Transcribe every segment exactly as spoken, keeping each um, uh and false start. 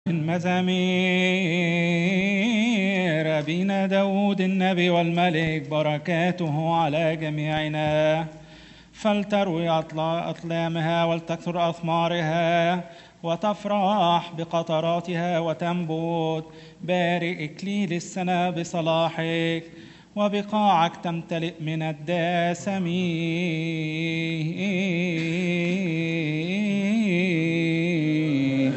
مزامير أبينا داود النبي والملك بركاته على جميعنا. فلتروي أطلامها ولتكثر أثمارها وتفرح بقطراتها وتنبت. بارك إكليل السنة بصلاحك وبقاعك تمتلئ من الداسمين.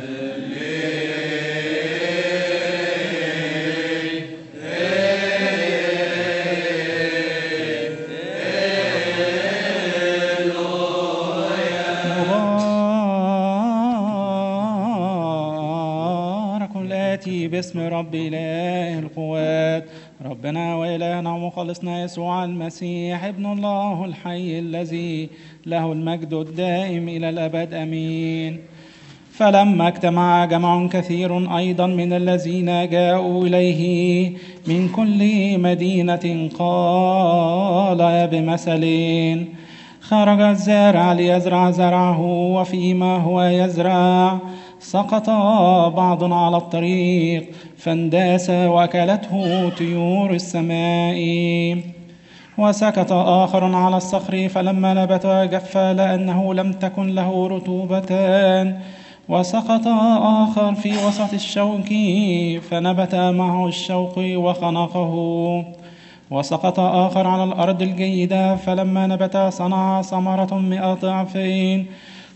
باسم رب إله القوات ربنا وإلهنا ومخلصنا يسوع المسيح ابن الله الحي الذي له المجد الدائم إلى الأبد أمين. فلما اجتمع جمع كثير أيضا من الذين جاءوا إليه من كل مدينة قال بمثل: خرج الزارع ليزرع زرعه، وفيما هو يزرع سقط بعض على الطريق فانداس وأكلته طيور السماء. وسكت آخر على الصخر، فلما نبت جف لأنه لم تكن له رطوبة. وسقط آخر في وسط الشوك، فنبت معه الشوك وخنقه. وسقط آخر على الأرض الجيدة، فلما نبت صنع ثمرة مئة ضعفين.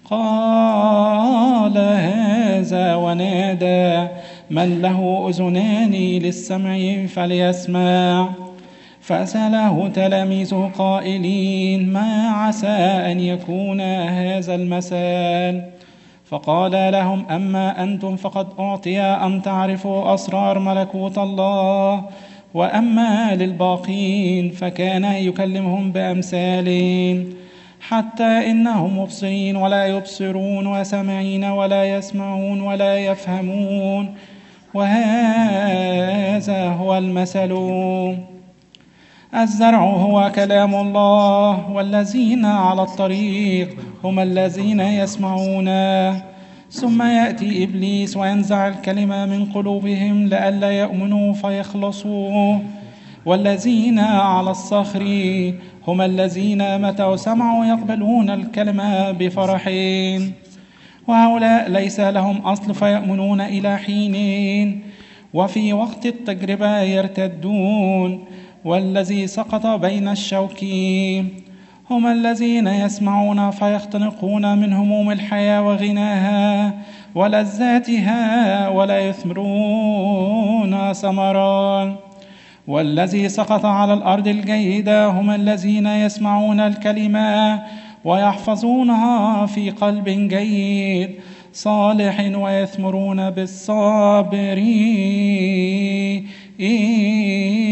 قال هذا ونادى: من له أذنان للسمع فليسمع. فسأله تلاميذه قائلين: ما عسى أن يكون هذا المثل؟ فقال لهم: أما أنتم فقد أعطي أن تعرفوا أسرار ملكوت الله، وأما للباقين فكان يكلمهم بأمثال، حتى إنهم مبصرين ولا يبصرون، وسامعين ولا يسمعون ولا يفهمون. وهذا هو المثل: الزرع هو كلام الله، والذين على الطريق هم الذين يسمعون. ثم يأتي إبليس وينزع الكلمة من قلوبهم لئلا يؤمنوا فيخلصوا. والذين على الصخر هم الذين متى سمعوا يقبلون الكلمة بفرحين، وهؤلاء ليس لهم أصل فيؤمنون إلى حين، وفي وقت التجربة يرتدون. والذي سقط بين الشوك هم الذين يسمعون فيختنقون من هموم الحياة وغناها ولذاتها ولا يثمرون ثمرا. والذي سقط على الأرض الجيدة هم الذين يسمعون الكلمة ويحفظونها في قلب جيد صالح ويثمرون بالصابرين.